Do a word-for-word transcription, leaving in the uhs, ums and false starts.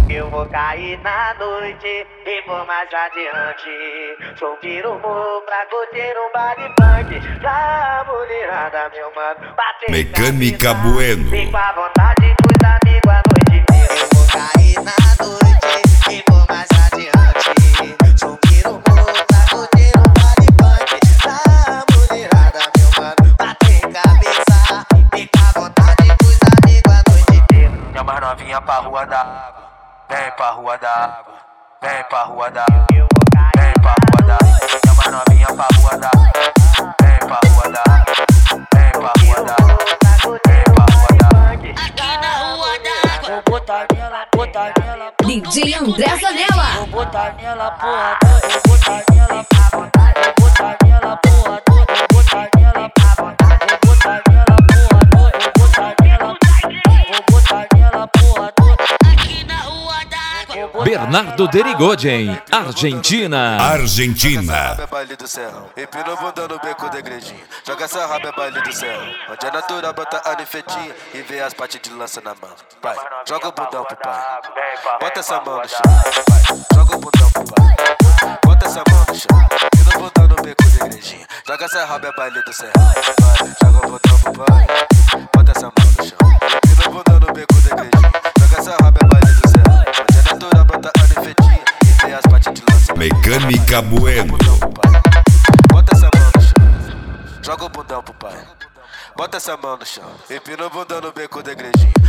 Eu vou cair na noite e vou mais adiante. Sou pirumu pra curtir um baile funk. Pra mulherada, meu mano, bater Mecânica Bueno. Vem com a vontade dos amigos a noite inteira. Eu vou cair na noite e vou mais adiante. Sou pirumu pra curtir um baile funk. Pra mulherada, meu mano, bater cabeça. Vem com a vontade dos amigos a noite inteira. Minha mais novinha pra rua da água. Vem pra rua da água, vem pra rua da água, vem pra rua da água. Minha mais novinha pra rua da água, vem pra rua da água, vem pra rua da água, vem pra rua da água. Aqui na rua da água. Vou botar nela, botar nela. D J André Zanella. Vou botar nela, porra toda. Vou botar nela, vou botar nela, porra toda. Vou botar nela, vou botar nela, porra toda. Vou botar nela, vou botar nela, porra toda. Aqui na rua da água. Bernardo Derigoyen, Argentina. Argentina. É baile do céu, empina o bundão no beco da igrejinha. Joga essa raba é baile do céu, onde a natura brota a nefetinha e vê as partes de lança na mão. Pai, joga o bundão pro pai, bota essa mão no chão. Vai, joga o bundão pro pai, bota essa mão no chão. Empina o bundão no beco da igrejinha. Joga essa raba é baile do céu. Vai, joga o bundão pro pai, bota essa mão no chão. Empina o bundão no beco da igrejinha. Joga essa raba é baile do céu, onde a natura brota a nefetinha e vê as partes de lança. Mecânica Bueno. Bota essa mão no chão, joga o bundão pro pai. Bota essa mão no chão, empina o bundão no beco da igrejinha.